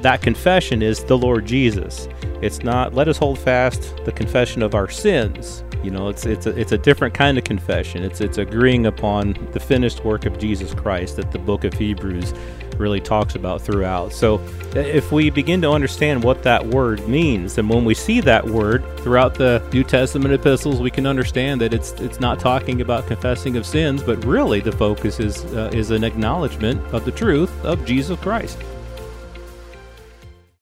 that confession is the Lord Jesus. It's not, let us hold fast the confession of our sins. You know, it's a different kind of confession. It's agreeing upon the finished work of Jesus Christ that the book of Hebrews really talks about throughout. So if we begin to understand what that word means, and when we see that word throughout the New Testament epistles, we can understand that it's not talking about confessing of sins, but really the focus is an acknowledgement of the truth of Jesus Christ.